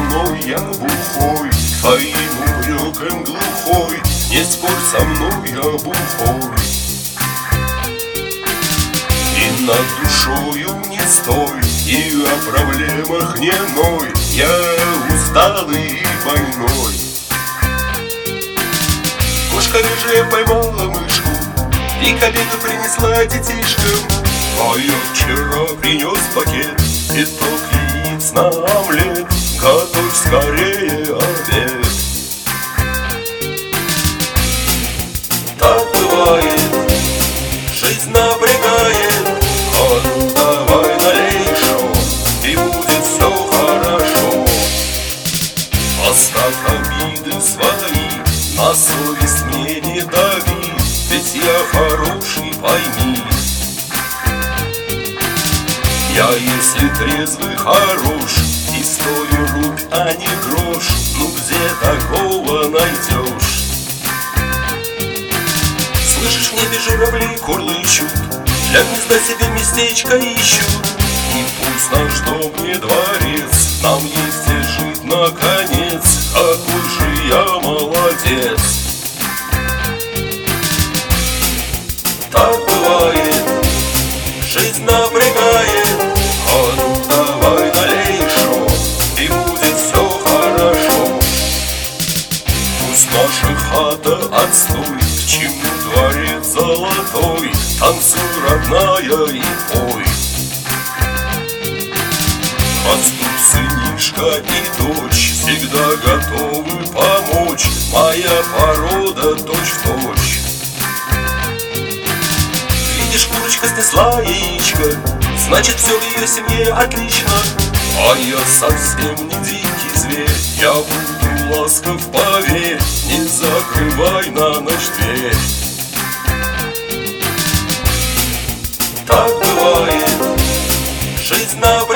мной, я бухой, твоим упреком глухой. Не спорь со мной, я бухой. И над душою не стой, и о проблемах не ной. Я усталый и больной. Кошка рыжая поймала мышку и к обеду принесла детишкам. А я вчера принес пакет, пяток яиц на омлет. Готовь скорее обед. Так бывает, жизнь напрягает. А ну давай налей шо, и будет все хорошо. Оставь обиды свои, на совесть мне не дави, ведь я хороший, пойми. Я, если трезвый, хорош, и стою рубь, а не грош. Ну где такого найдешь? Слышишь, в небе журавли курлычут, для гнезда себе местечко ищут. И пусть наш дом не дворец, нам есть где жить наконец. Какой же я молодец. Так бывает, жизнь напрягает. А ну давай налей шо, и будет все хорошо. Пусть наша хата отстой, к чему дворец золотой. Танцуй, родная, и пой. Растут сынишка и дочь, всегда готовы помочь. Моя порода точь-в-точь. Видишь, курочка снесла яичко, значит, все в ее семье отлично. А я совсем не дикий зверь, я буду ласков, поверь. Не закрывай на ночь дверь. Так бывает, жизнь на